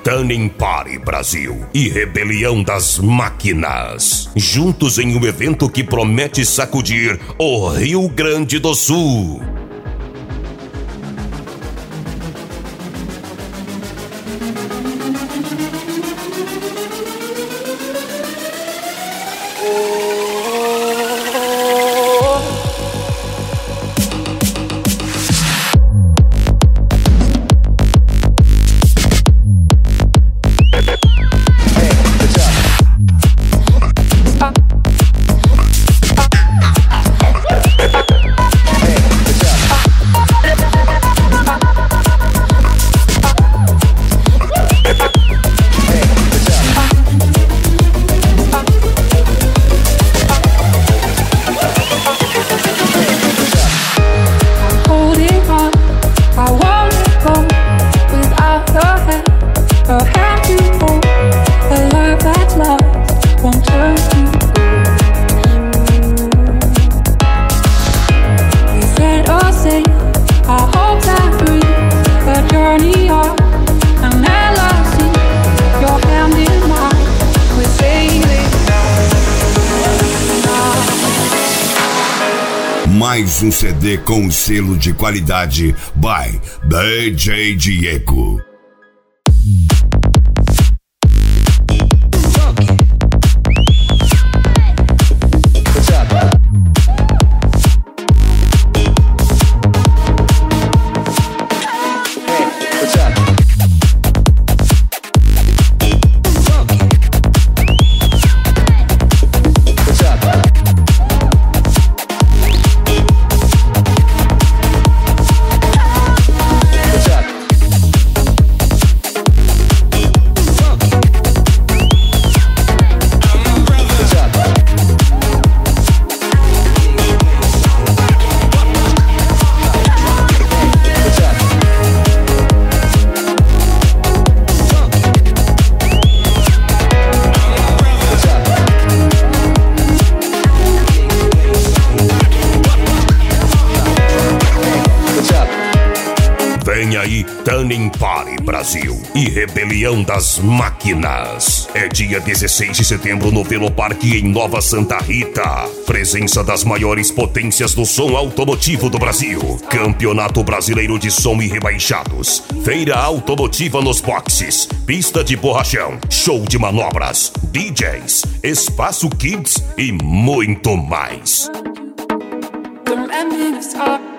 Turning Party Brasil e Rebelião das Máquinas, juntos em um evento que promete sacudir o Rio Grande do Sul. Mais um CD com selo de qualidade by DJ Diego. Vem aí Turning Party Brasil e Rebelião das Máquinas. É dia 16 de setembro no Veloparque em Nova Santa Rita. Presença das maiores potências do som automotivo do Brasil. Campeonato Brasileiro de Som e Rebaixados. Feira automotiva nos boxes. Pista de borrachão. Show de manobras. DJs. Espaço Kids e muito mais. The man is up.